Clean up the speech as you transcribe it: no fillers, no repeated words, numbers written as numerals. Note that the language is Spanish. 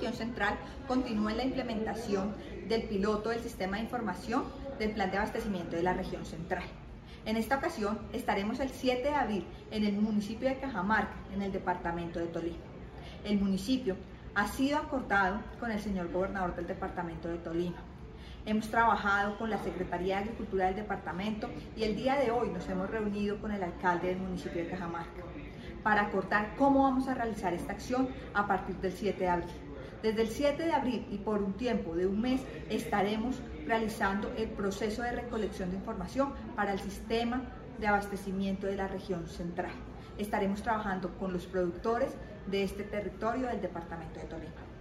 región central continúa en la implementación del piloto del sistema de información del plan de abastecimiento de la región central. En esta ocasión estaremos el 7 de abril en el municipio de Cajamarca, en el departamento de Tolima. El municipio ha sido acordado con el señor gobernador del departamento de Tolima. Hemos trabajado con la Secretaría de Agricultura del departamento y el día de hoy nos hemos reunido con el alcalde del municipio de Cajamarca para acordar cómo vamos a realizar esta acción a partir del 7 de abril. Desde el 7 de abril y por un tiempo de un mes estaremos realizando el proceso de recolección de información para el sistema de abastecimiento de la región central. Estaremos trabajando con los productores de este territorio del departamento de Tolima.